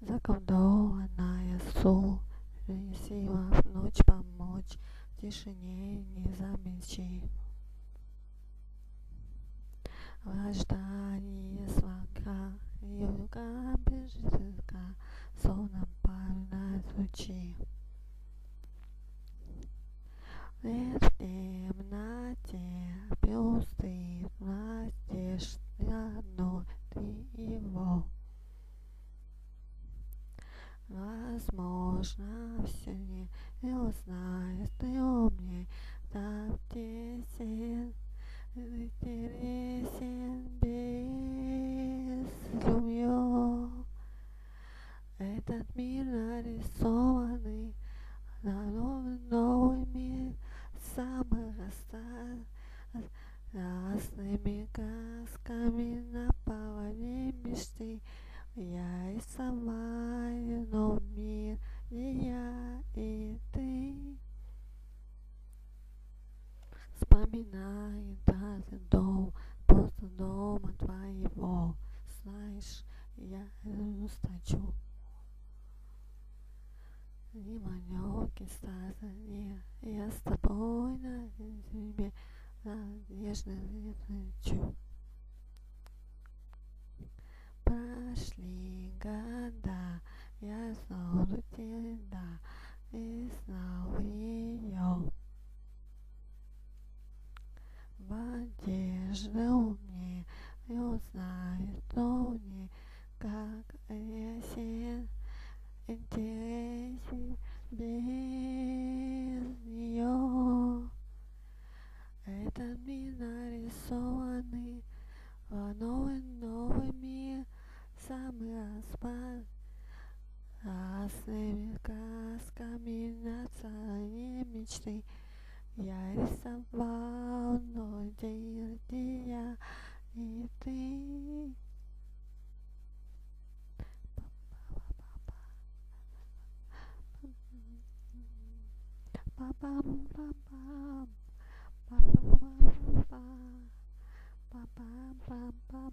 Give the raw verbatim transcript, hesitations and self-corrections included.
Заколдованная су, сила в ночь помочь, в тишине не замечи. В ожидании звонка, юга бежит, словно пальма звучи. В темноте пестрый надежд одно ты его. Возможно, все не узнаешь, ты умней, там тесен, интересен безумье. Этот мир нарисованный, на новый, новый мир, самых разными красками на полоне мечты. Я рисоваю новый мир, и я, и ты. Вспоминаю даже дом, просто дома твоего. Знаешь, я устачу. И манёки стазания, я с тобой на тебе надежно лечу. Прошли года, я знал тебя и знал ее. В одежде мне и узнает мне, как осень. Интересен без нее. Этот мир нарисованный, в новый, новый мир, самый распад, разными красками на целые мечты. Я рисовал новый день, где я и ты. Па-пам-пам-пам, па-пам-пам-пам, па-пам-пам-пам.